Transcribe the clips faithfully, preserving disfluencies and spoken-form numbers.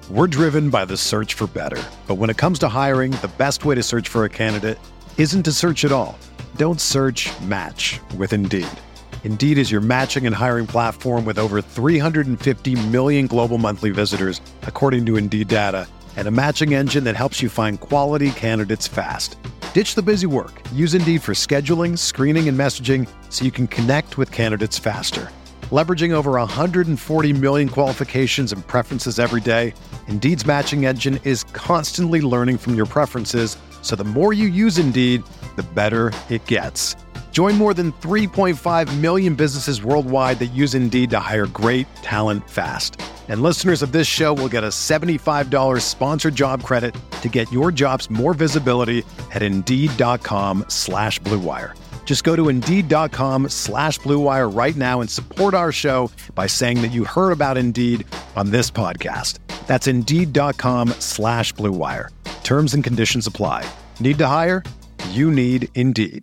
We're driven by the search for better. But when it comes to hiring, the best way to search for a candidate isn't to search at all. Don't search, match with Indeed. Indeed is your matching and hiring platform with over three hundred fifty million global monthly visitors, according to Indeed data, and a matching engine that helps you find quality candidates fast. Ditch the busy work. Use Indeed for scheduling, screening, and messaging so you can connect with candidates faster. Leveraging over one hundred forty million qualifications and preferences every day, Indeed's matching engine is constantly learning from your preferences, so the more you use Indeed, the better it gets. Join more than three point five million businesses worldwide that use Indeed to hire great talent fast. And listeners of this show will get a seventy-five dollars sponsored job credit to get your jobs more visibility at Indeed.com slash Blue Wire. Just go to Indeed.com slash Blue Wire right now and support our show by saying that you heard about Indeed on this podcast. That's Indeed.com slash Blue Wire. Terms and conditions apply. Need to hire? You need Indeed.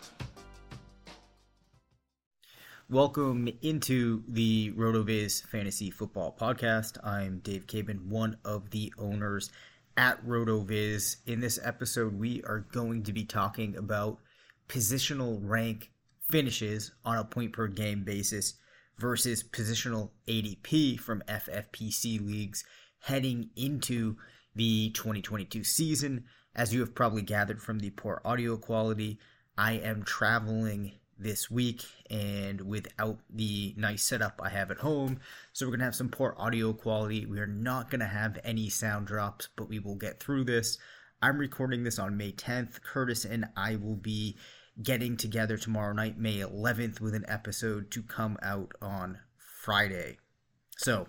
Welcome into the RotoViz Fantasy Football Podcast. I'm Dave Cabin, one of the owners at RotoViz. In this episode, we are going to be talking about positional rank finishes on a point per game basis versus positional A D P from F F P C leagues heading into the twenty twenty-two season. As you have probably gathered from the poor audio quality, I am traveling this week and without the nice setup I have at home, so we're going to have some poor audio quality. We are not going to have any sound drops, but we will get through this. I'm recording this on May tenth. Curtis and I will be getting together tomorrow night, May eleventh, with an episode to come out on Friday. So,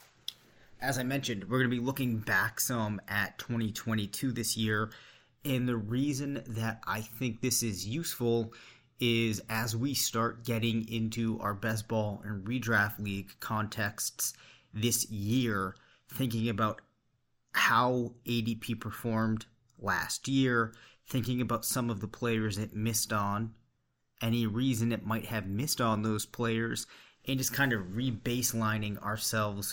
as I mentioned, we're going to be looking back some at twenty twenty-two this year, and the reason that I think this is useful is as we start getting into our best ball and redraft league contexts this year, thinking about how A D P performed last year, thinking about some of the players it missed on, any reason it might have missed on those players, and just kind of re-baselining ourselves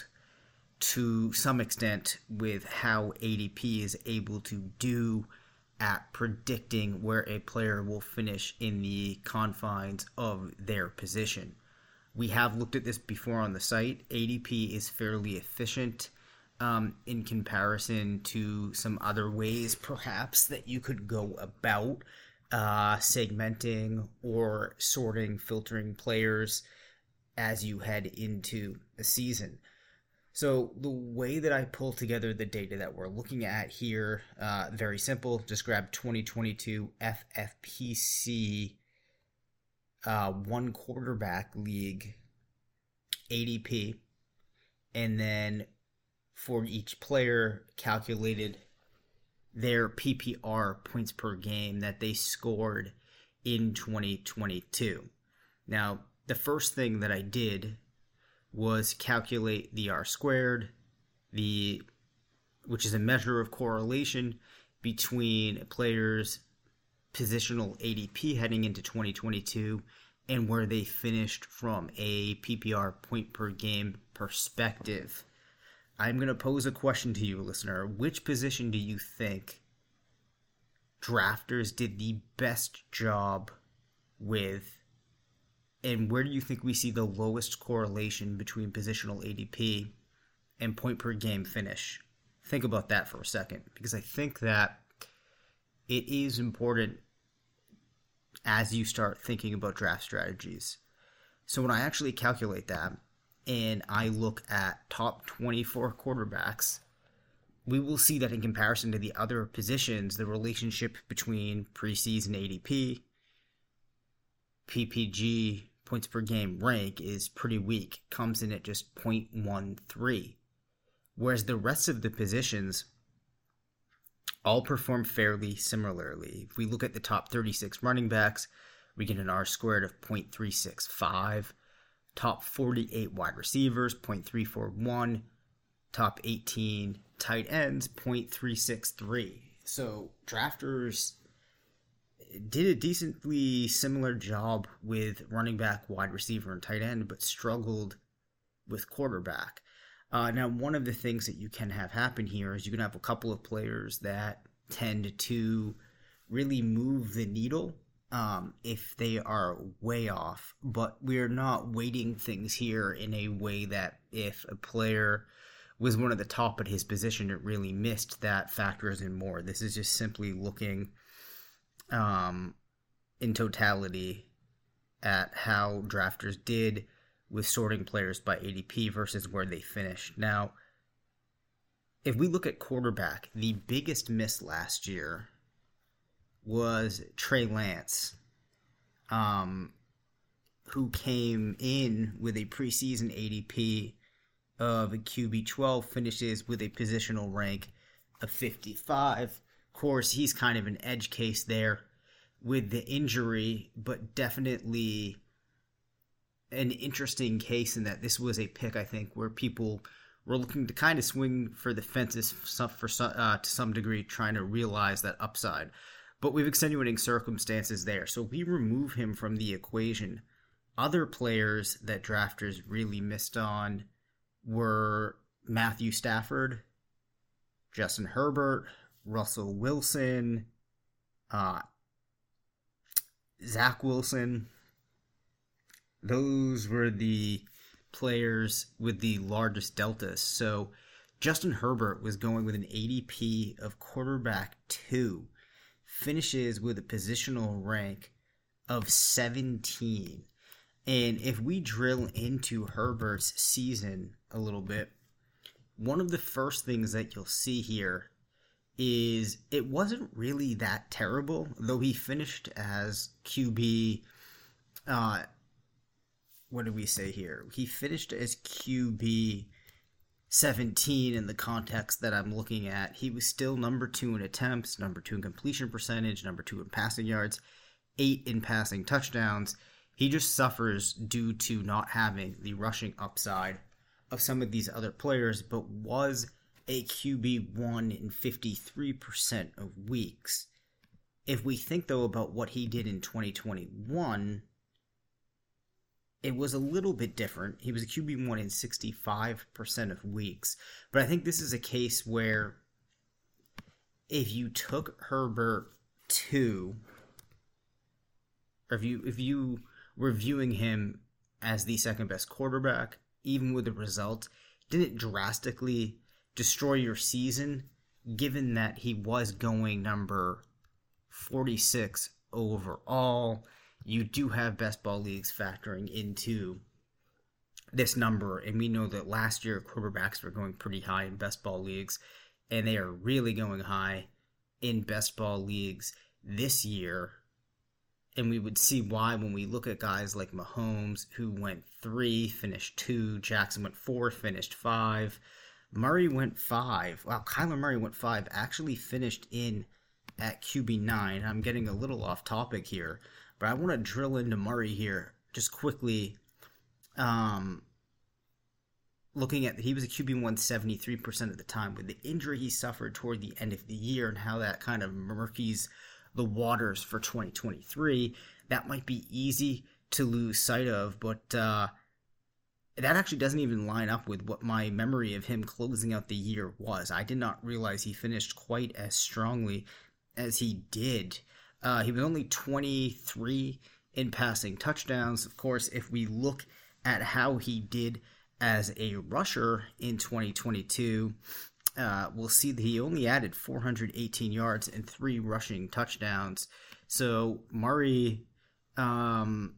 to some extent with how A D P is able to do at predicting where a player will finish in the confines of their position. We have looked at this before on the site. A D P is fairly efficient um, in comparison to some other ways perhaps that you could go about uh, segmenting or sorting, filtering players as you head into a season. So the way that I pull together the data that we're looking at here, uh, very simple. Just grab twenty twenty-two F F P C uh, one quarterback league A D P, and then for each player calculated their P P R points per game that they scored in twenty twenty-two. Now, the first thing that I did was calculate the R squared, the which is a measure of correlation between players' positional A D P heading into twenty twenty-two and where they finished from a P P R point per game perspective. I'm going to pose a question to you, listener. Which position do you think drafters did the best job with? And where do you think we see the lowest correlation between positional A D P and point per game finish? Think about that for a second, because I think that it is important as you start thinking about draft strategies. So when I actually calculate that and I look at top twenty-four quarterbacks, we will see that in comparison to the other positions, the relationship between preseason A D P, P P G, points per game rank is pretty weak, comes in at just zero point one three, whereas the rest of the positions all perform fairly similarly. If we look at the top thirty-six running backs, we get an R squared of zero point three six five, top forty-eight wide receivers, zero point three four one, top eighteen tight ends, zero point three six three. So drafters did a decently similar job with running back, wide receiver, and tight end, but struggled with quarterback. Uh, now, one of the things that you can have happen here is you can have a couple of players that tend to really move the needle um, if they are way off. But we're not weighting things here in a way that if a player was one of the top at his position, it really missed, that factors in more. This is just simply looking um, in totality at how drafters did with sorting players by A D P versus where they finished. Now, if we look at quarterback, the biggest miss last year was Trey Lance, um, who came in with a preseason A D P of a Q B twelve, finishes with a positional rank of fifty-five. Of course, he's kind of an edge case there with the injury, but definitely an interesting case in that this was a pick, I think, where people were looking to kind of swing for the fences for some, uh, to some degree, trying to realize that upside. But with extenuating circumstances there. So we remove him from the equation. Other players that drafters really missed on were Matthew Stafford, Justin Herbert, Russell Wilson, uh, Zach Wilson. Those were the players with the largest deltas. So Justin Herbert was going with an A D P of quarterback two, finishes with a positional rank of seventeen. And if we drill into Herbert's season a little bit, one of the first things that you'll see here is it wasn't really that terrible, though he finished as Q B, uh, what did we say here? He finished as Q B seventeen in the context that I'm looking at. He was still number two in attempts, number two in completion percentage, number two in passing yards, eight in passing touchdowns. He just suffers due to not having the rushing upside of some of these other players, but was a Q B one in fifty-three percent of weeks. If we think, though, about what he did in twenty twenty-one, it was a little bit different. He was a Q B one in sixty-five percent of weeks. But I think this is a case where if you took Herbert two, or if you, if you were viewing him as the second best quarterback, even with the result, didn't drastically destroy your season, given that he was going number forty-six overall. You do have best ball leagues factoring into this number, and we know that last year quarterbacks were going pretty high in best ball leagues, and they are really going high in best ball leagues this year. And we would see why when we look at guys like Mahomes, who went three, finished two, Jackson went four, finished five, Murray went five. Wow, Kyler Murray went five, actually finished in at Q B nine. I'm getting a little off topic here, but I want to drill into Murray here just quickly. Um, looking at, he was a Q B one seventy-three percent of the time. With the injury he suffered toward the end of the year and how that kind of murkies the waters for twenty twenty-three, that might be easy to lose sight of, but uh, that actually doesn't even line up with what my memory of him closing out the year was. I did not realize he finished quite as strongly as he did. Uh, he was only twenty-three in passing touchdowns. Of course, if we look at how he did as a rusher in twenty twenty-two, uh, we'll see that he only added four hundred eighteen yards and three rushing touchdowns. So Murray, um,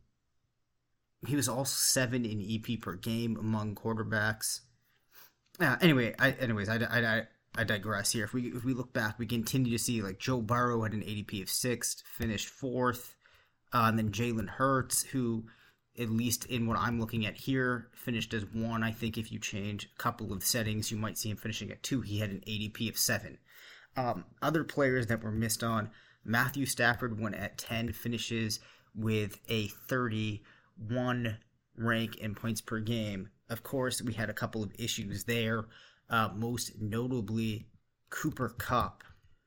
he was also seven in E P per game among quarterbacks. Uh, anyway, I, anyways, I, I, I, I digress here. If we if we look back, we continue to see like Joe Burrow had an A D P of sixth, finished fourth, uh, and then Jalen Hurts, who, at least in what I'm looking at here, finished as one. I think if you change a couple of settings, you might see him finishing at two. He had an A D P of seven. Um, other players that were missed on, Matthew Stafford went at ten, finishes with a thirty-one rank in points per game. Of course, we had a couple of issues there, uh, most notably Cooper Kupp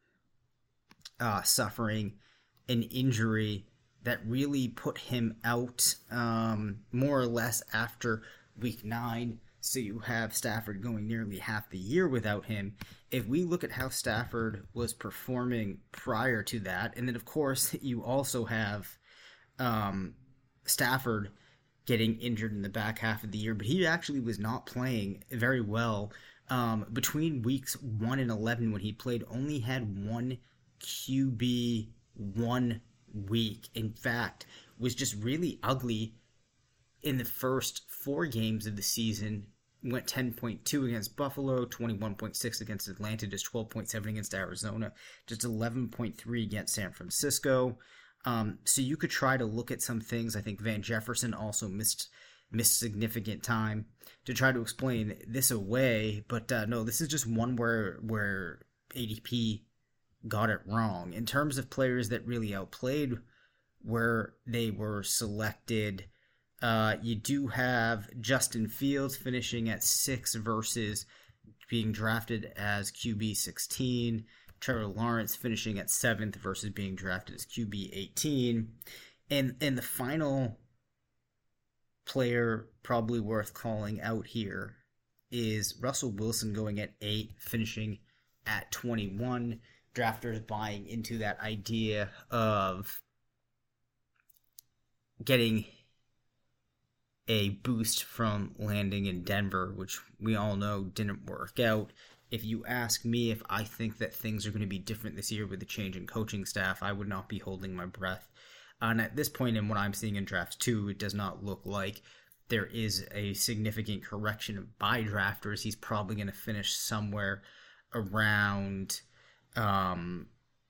uh, suffering an injury that really put him out um, more or less after week nine. So you have Stafford going nearly half the year without him. If we look at how Stafford was performing prior to that, and then of course you also have um, Stafford getting injured in the back half of the year, but he actually was not playing very well. Um, between weeks one and eleven when he played, only had one Q B one week. In fact, was just really ugly in the first four games of the season. Went ten point two against Buffalo, twenty-one point six against Atlanta, just twelve point seven against Arizona, just eleven point three against San Francisco. Um, so you could try to look at some things. I think Van Jefferson also missed missed significant time to try to explain this away. But uh, no, this is just one where where A D P got it wrong. In terms of players that really outplayed where they were selected, Uh, you do have Justin Fields finishing at six versus being drafted as Q B sixteen. Trevor Lawrence finishing at seventh versus being drafted as Q B eighteen. And, and the final player probably worth calling out here is Russell Wilson going at eight, finishing at twenty-one. Drafters buying into that idea of getting a boost from landing in Denver, which we all know didn't work out. If you ask me if I think that things are going to be different this year with the change in coaching staff, I would not be holding my breath. And at this point in what I'm seeing in draft two, it does not look like there is a significant correction by drafters. He's probably going to finish somewhere around, um,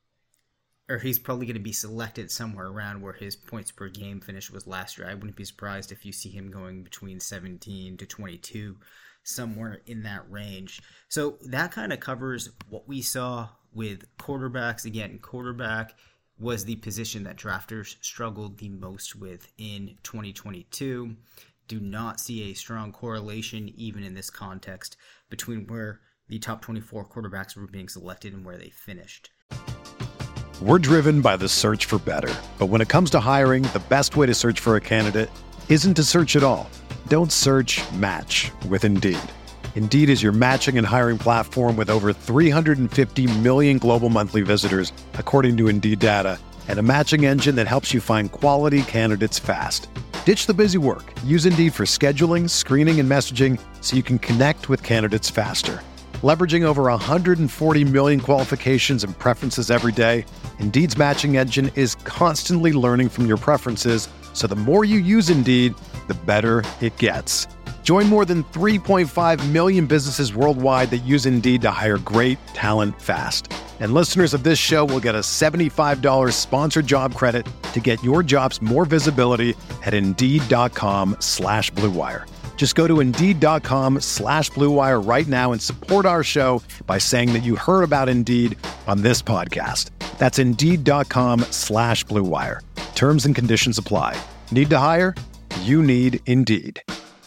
or he's probably going to be selected somewhere around where his points per game finish was last year. I wouldn't be surprised if you see him going between seventeen to twenty-two, somewhere in that range. So that kind of covers what we saw with quarterbacks. Again, quarterback was the position that drafters struggled the most with in twenty twenty-two. Do not see a strong correlation, even in this context, between where the top twenty-four quarterbacks were being selected and where they finished. We're driven by the search for better. But when it comes to hiring, the best way to search for a candidate isn't to search at all. Don't search, match with Indeed. Indeed is your matching and hiring platform with over three hundred fifty million global monthly visitors, according to Indeed data, and a matching engine that helps you find quality candidates fast. Ditch the busy work. Use Indeed for scheduling, screening, and messaging so you can connect with candidates faster. Leveraging over one hundred forty million qualifications and preferences every day, Indeed's matching engine is constantly learning from your preferences, so the more you use Indeed, the better it gets. Join more than three point five million businesses worldwide that use Indeed to hire great talent fast. And listeners of this show will get a seventy-five dollars sponsored job credit to get your jobs more visibility at Indeed.com slash Blue Wire. Just go to Indeed.com slash Blue Wire right now and support our show by saying that you heard about Indeed on this podcast. That's Indeed.com slash Blue Wire. Terms and conditions apply. Need to hire? You need Indeed.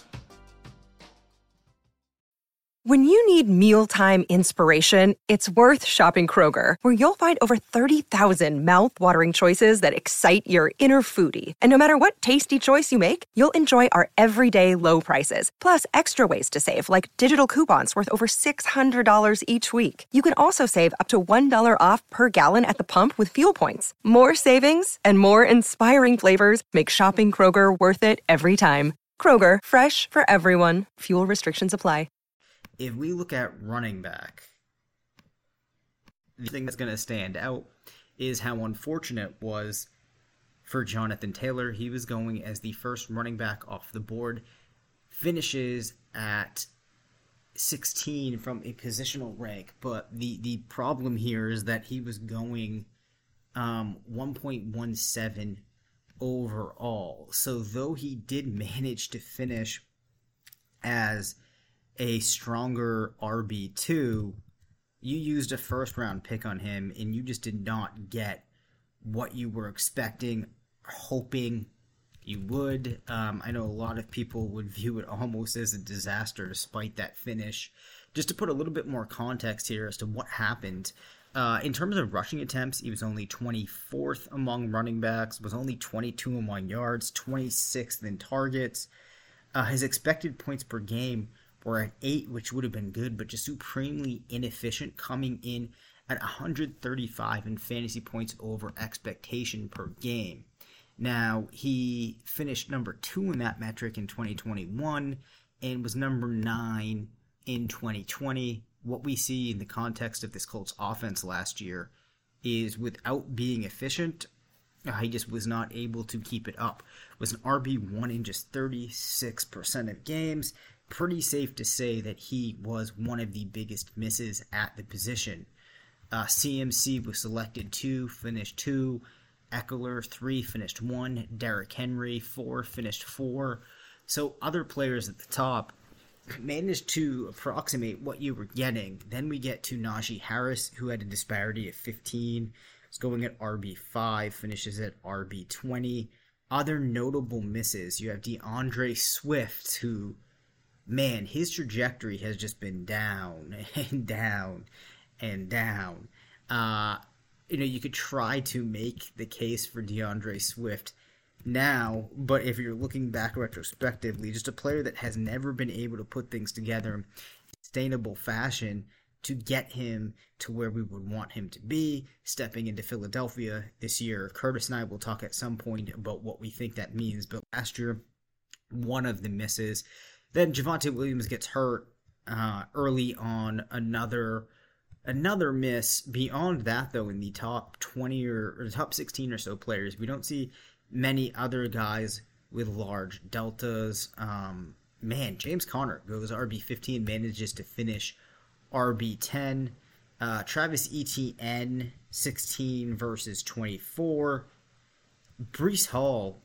When you need mealtime inspiration, it's worth shopping Kroger, where you'll find over thirty thousand mouth-watering choices that excite your inner foodie. And no matter what tasty choice you make, you'll enjoy our everyday low prices, plus extra ways to save, like digital coupons worth over six hundred dollars each week. You can also save up to one dollar off per gallon at the pump with fuel points. More savings and more inspiring flavors make shopping Kroger worth it every time. Kroger, fresh for everyone. Fuel restrictions apply. If we look at running back, the thing that's going to stand out is how unfortunate it was for Jonathan Taylor. He was going as the first running back off the board, finishes at sixteen from a positional rank, but the, the problem here is that he was going um, one point one seven overall. So though he did manage to finish as a stronger R B two, you used a first round pick on him and you just did not get what you were expecting, hoping you would. Um, I know a lot of people would view it almost as a disaster despite that finish. Just to put a little bit more context here as to what happened, uh, in terms of rushing attempts, he was only twenty-fourth among running backs, was only twenty-two among yards, twenty-sixth in targets. Uh, his expected points per game or an eight, which would have been good, but just supremely inefficient, coming in at one hundred thirty-five in fantasy points over expectation per game. Now, he finished number two in that metric in twenty twenty-one and was number nine in twenty twenty. What we see in the context of this Colts offense last year is, without being efficient, he just was not able to keep it up. Was an R B one in just thirty-six percent of games. Pretty safe to say that he was one of the biggest misses at the position. Uh, C M C was selected two, finished two. Eckler, three, finished one. Derrick Henry, four, finished four. So other players at the top managed to approximate what you were getting. Then we get to Najee Harris, who had a disparity of fifteen. Is going at R B five, finishes at R B twenty. Other notable misses, you have DeAndre Swift, who, man, his trajectory has just been down and down and down. Uh, you know, you could try to make the case for DeAndre Swift now, but if you're looking back retrospectively, just a player that has never been able to put things together in sustainable fashion to get him to where we would want him to be, stepping into Philadelphia this year. Curtis and I will talk at some point about what we think that means, but last year, one of the misses. Then Javonte Williams gets hurt uh, early on, another Another miss. Beyond that, though, in the top twenty or, or top sixteen or so players, we don't see many other guys with large deltas. Um, man, James Conner goes R B fifteen, manages to finish R B ten. Uh, Travis Etienne, sixteen versus twenty-four. Breece Hall,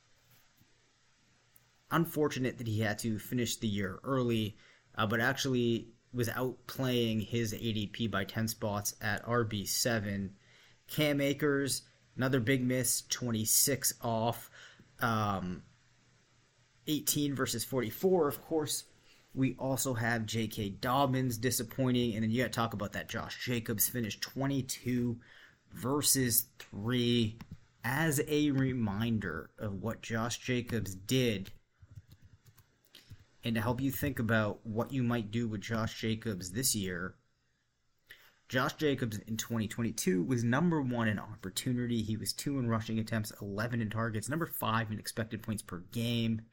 unfortunate that he had to finish the year early, uh, but actually was outplaying his A D P by ten spots at R B seven. Cam Akers, another big miss, twenty-six off, um, eighteen versus forty-four. Of course, we also have J K. Dobbins, disappointing, and then you got to talk about that Josh Jacobs finish, twenty-two versus three. As a reminder of what Josh Jacobs did, and to help you think about what you might do with Josh Jacobs this year, Josh Jacobs in twenty twenty-two was number one in opportunity. He was two in rushing attempts, eleven in targets, number five in expected points per game.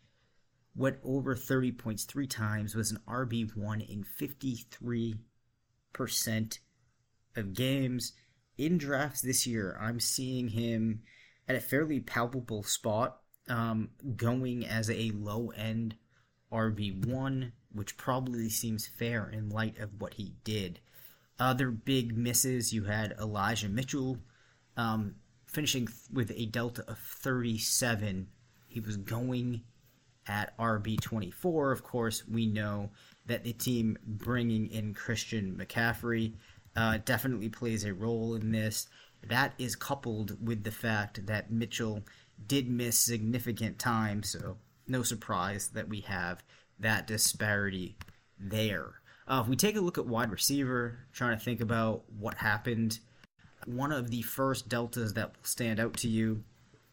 Went over thirty points three times, was an R B one in fifty-three percent of games. In drafts this year, I'm seeing him at a fairly palpable spot, um, going as a low-end R B one, which probably seems fair in light of what he did. Other big misses, you had Elijah Mitchell um, finishing with a delta of thirty-seven. He was going at R B twenty-four. Of course, we know that the team bringing in Christian McCaffrey uh, definitely plays a role in this. That is coupled with the fact that Mitchell did miss significant time, so no surprise that we have that disparity there. Uh, if we take a look at wide receiver, trying to think about what happened, one of the first deltas that will stand out to you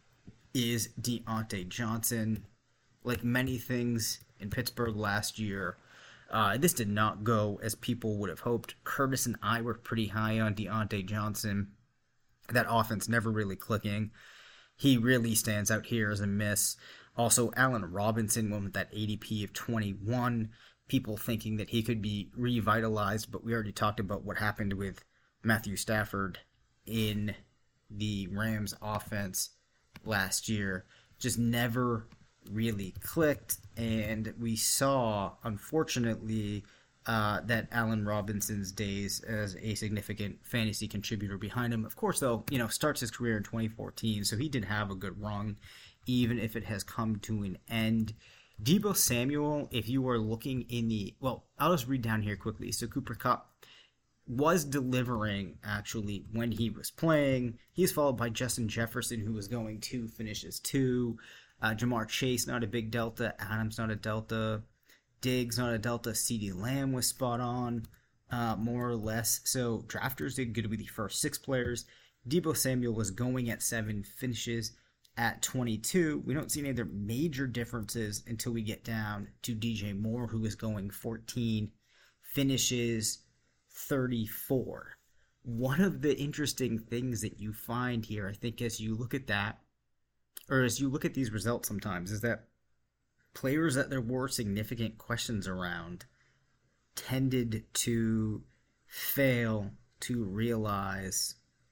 is Deontay Johnson. Like many things in Pittsburgh last year, uh, this did not go as people would have hoped. Curtis and I were pretty high on Deontay Johnson. That offense never really clicking. He really stands out here as a miss. Also, Allen Robinson went with that A D P of twenty-one. People thinking that he could be revitalized, but we already talked about what happened with Matthew Stafford in the Rams offense last year. Just never really clicked, and we saw, unfortunately, uh, that Allen Robinson's days as a significant fantasy contributor behind him. Of course, though, you know, starts his career in twenty fourteen, so he did have a good run, even if it has come to an end. Deebo Samuel, if you are looking in the... Well, I'll just read down here quickly. So Cooper Kupp was delivering, actually, when he was playing. He's followed by Justin Jefferson, who was going two, finishes two. Uh, Jamar Chase, not a big delta. Adams, not a delta. Diggs, not a delta. CeeDee Lamb was spot on, uh, more or less. So drafters did good with the first six players. Deebo Samuel was going at seven, finishes at twenty-two. We don't see any other major differences until we get down to D J Moore, who is going fourteen, finishes thirty-four. One of the interesting things that you find here, I think, as you look at that, or as you look at these results sometimes, is that players that there were significant questions around tended to fail to realize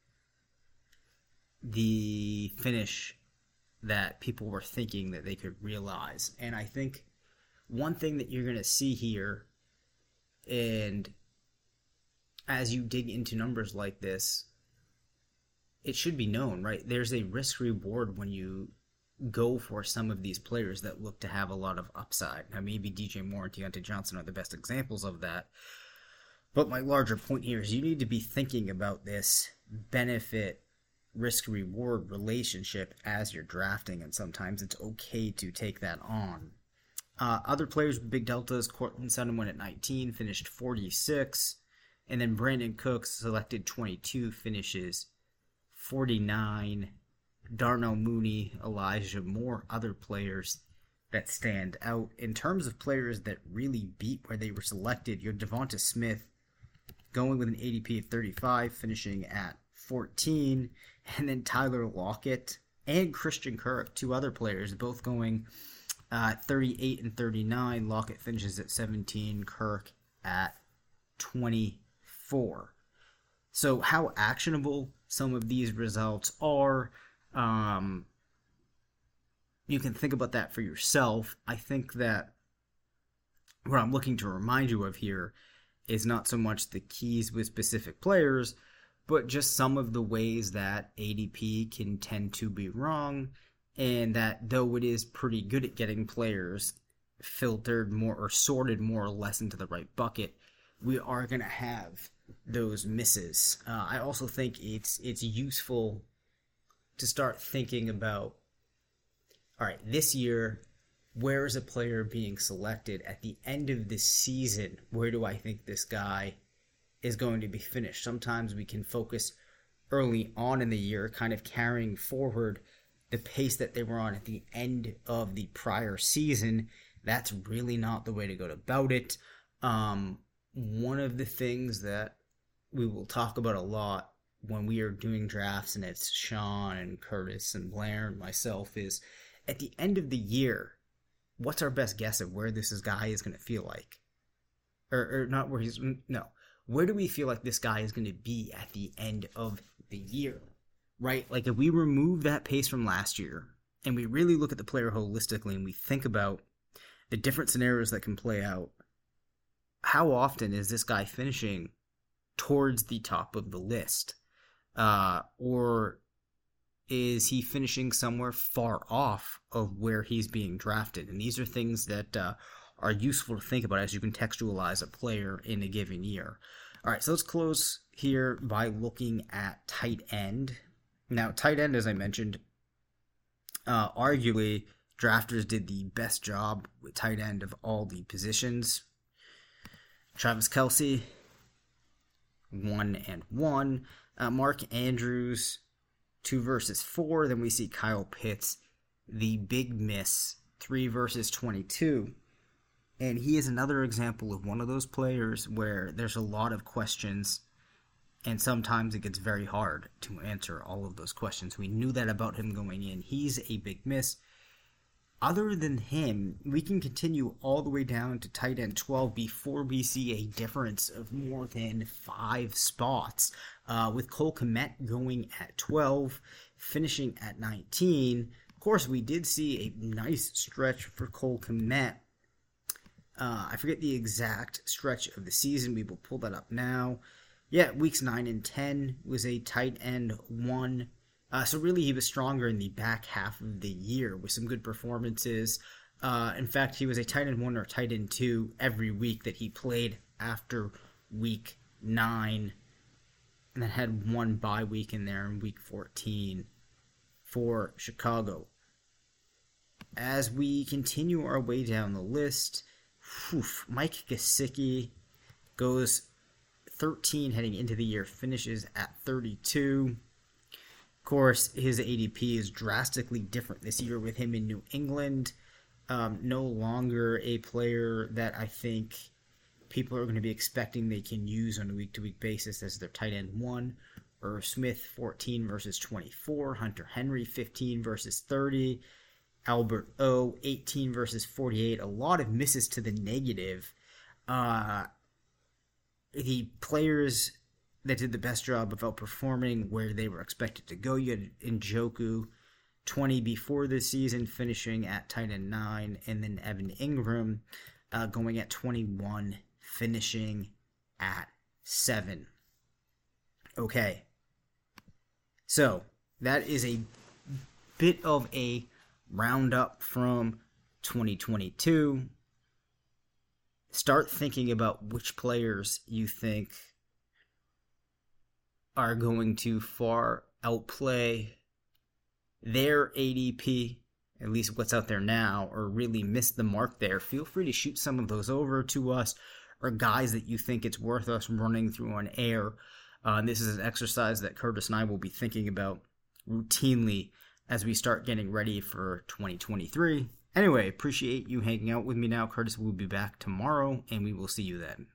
the finish that people were thinking that they could realize. And I think one thing that you're going to see here, and as you dig into numbers like this, it should be known, right? There's a risk reward when you go for some of these players that look to have a lot of upside. Now, maybe D J Moore and Deontay Johnson are the best examples of that. But my larger point here is you need to be thinking about this benefit risk-reward relationship as you're drafting, and sometimes it's okay to take that on. Uh, other players with big deltas, Courtland Sutton went at nineteen, finished forty-six, and then Brandon Cooks, selected twenty-two, finishes forty-nine. Darnell Mooney, Elijah Moore, other players that stand out. In terms of players that really beat where they were selected, you're Devonta Smith going with an A D P of thirty-five, finishing at fourteen, and then Tyler Lockett and Christian Kirk, two other players, both going uh, thirty-eight and thirty-nine. Lockett finishes at seventeen, Kirk at twenty-four. So how actionable some of these results are, um, you can think about that for yourself. I think that what I'm looking to remind you of here is not so much the keys with specific players, but just some of the ways that A D P can tend to be wrong, and that though it is pretty good at getting players filtered more or sorted more or less into the right bucket, we are going to have those misses. Uh, I also think it's it's useful to start thinking about, all right, this year, where is a player being selected at the end of the season? Where do I think this guy is going to be finished? Sometimes we can focus early on in the year, kind of carrying forward the pace that they were on at the end of the prior season. That's really not the way to go about it. Um, one of the things that we will talk about a lot when we are doing drafts, and it's Sean and Curtis and Blair and myself, is at the end of the year, what's our best guess of where this guy is going to feel like? Or, or not where he's, no. Where do we feel like this guy is going to be at the end of the year, right? Like if we remove that pace from last year and we really look at the player holistically and we think about the different scenarios that can play out, how often is this guy finishing towards the top of the list? Uh, or is he finishing somewhere far off of where he's being drafted? And these are things that uh, are useful to think about as you contextualize a player in a given year. All right, so let's close here by looking at tight end. Now, tight end, as I mentioned, uh, arguably drafters did the best job with tight end of all the positions. Travis Kelce, one and one. Uh, Mark Andrews, two versus four. Then we see Kyle Pitts, the big miss, three versus twenty-two. And he is another example of one of those players where there's a lot of questions, and sometimes it gets very hard to answer all of those questions. We knew that about him going in. He's a big miss. Other than him, we can continue all the way down to tight end twelve before we see a difference of more than five spots. Uh, with Cole Kmet going at twelve, finishing at nineteen. Of course, we did see a nice stretch for Cole Kmet. Uh, I forget the exact stretch of the season. We will pull that up now. Yeah, weeks nine and ten was a tight end one. Uh, so really, he was stronger in the back half of the year with some good performances. Uh, in fact, he was a tight end one or tight end two every week that he played after week nine, and then had one bye week in there in week fourteen for Chicago. As we continue our way down the list, whew, Mike Gesicki goes thirteen heading into the year, finishes at thirty-two. course, his A D P is drastically different this year with him in New England. Um, no longer a player that I think people are going to be expecting they can use on a week-to-week basis as their tight end one. Irv Smith, fourteen versus twenty-four. Hunter Henry, fifteen versus thirty. Albert O, eighteen versus forty-eight. A lot of misses to the negative. Uh, the players that did the best job of outperforming where they were expected to go. You had Njoku, twenty before this season, finishing at tight end nine, and then Evan Ingram uh, going at twenty-one, finishing at seven. Okay, so that is a bit of a roundup from twenty twenty-two. Start thinking about which players you think are going to far outplay their A D P, at least what's out there now, or really miss the mark there. Feel free to shoot some of those over to us, or guys that you think it's worth us running through on air. Uh, and this is an exercise that Curtis and I will be thinking about routinely as we start getting ready for twenty twenty-three. Anyway, appreciate you hanging out with me now. Curtis will be back tomorrow, and we will see you then.